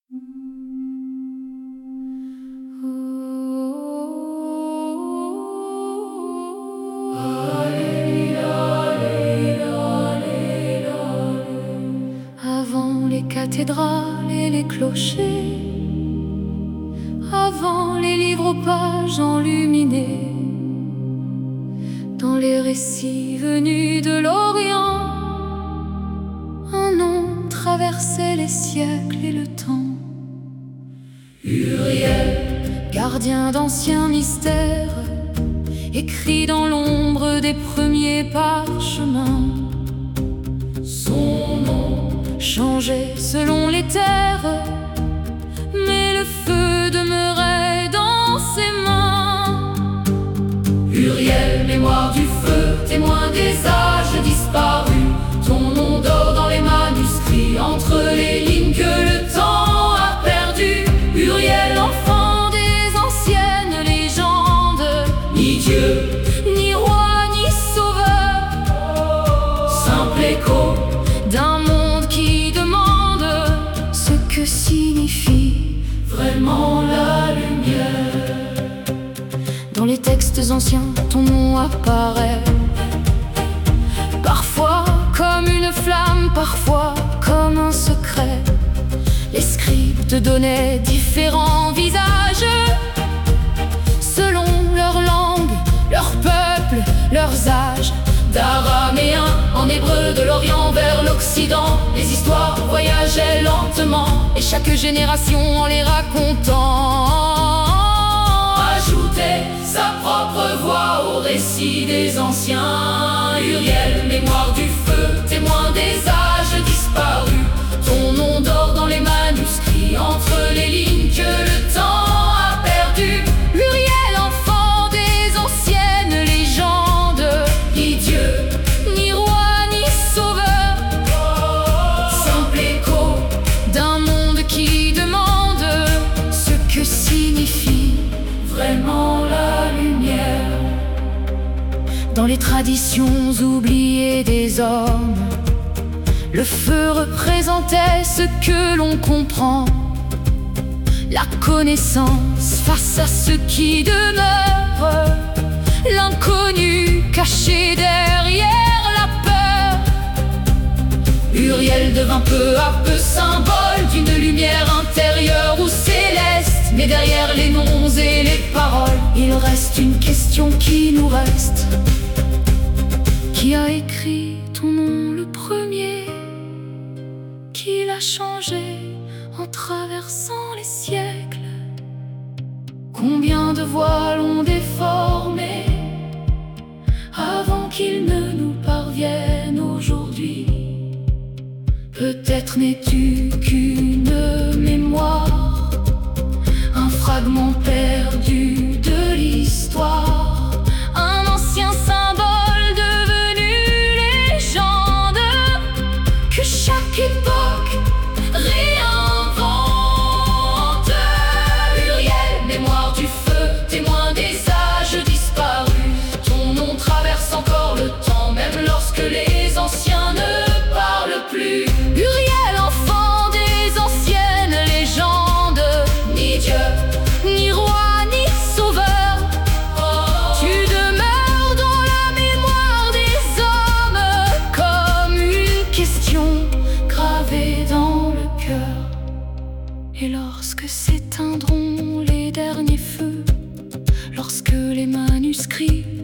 Avant les cathédrales et les clochers, avant les livres aux pages enluminées, dans les récits venus de l'Orient, un nom traversait les siècles et le temps. Uriel, gardien d'anciens mystères, écrit dans l'ombre des premiers parchemins. Son nom changeait selon les terres, mais le feu demeurait dans ses mains. Uriel, mémoire du feu, témoin des âges disparus, ton nom dort dans les manuscrits, entre les lignes que le temps a perdu. Uriel, enfant des anciennes légendes, ni Dieu, ni roi, ni sauveur, simple écho d'un monde qui demande ce que signifie vraiment la lumière. Dans les textes anciens, ton nom apparaît, parfois comme une flamme, parfois comme un secret. Les scribes te donnaient différents visages, selon leur langue, leur peuple, leurs âges. D'araméen en hébreu, de l'Orient vers l'Occident, les histoires voyageaient lentement, et chaque génération en les racontant ajoutait sa propre voix au récit des anciens. Uriel, mémoire du feu, témoin des âges disparus, ton nom dort dans les manuscrits, entre les lignes que le temps a perdu. Uriel, enfant des anciennes légendes, ni Dieu, ni roi, ni sauveur, simple écho d'un monde qui demande ce que signifie vraiment la lumière. Dans les traditions oubliées des hommes, le feu représentait ce que l'on comprend, la connaissance face à ce qui demeure, l'inconnu caché derrière la peur. Uriel devint peu à peu symbole d'une lumière intérieure ou céleste, mais derrière les noms et les paroles, il reste une question qui nous reste. Qui a écrit ton nom le premier? Qui l'a changé en traversant les siècles? Combien de voix l'ont déformé avant qu'il ne nous parvienne aujourd'hui? Peut-être n'es-tu qu'une mémoire, un fragment perdu de l'histoire, un ancien symbole devenu légende que chaque époque réinvente. Uriel, mémoire du feu, témoin des âges disparus, ton nom traverse encore le temps, même lorsque les anciens ne parlent plus. Uriel, enfant des anciennes légendes, ni Dieu, ni roi, ni sauveur, tu demeures dans la mémoire des hommes comme une question gravée dans le cœur. Et lorsque s'éteindront les derniers feux, lorsque les manuscrits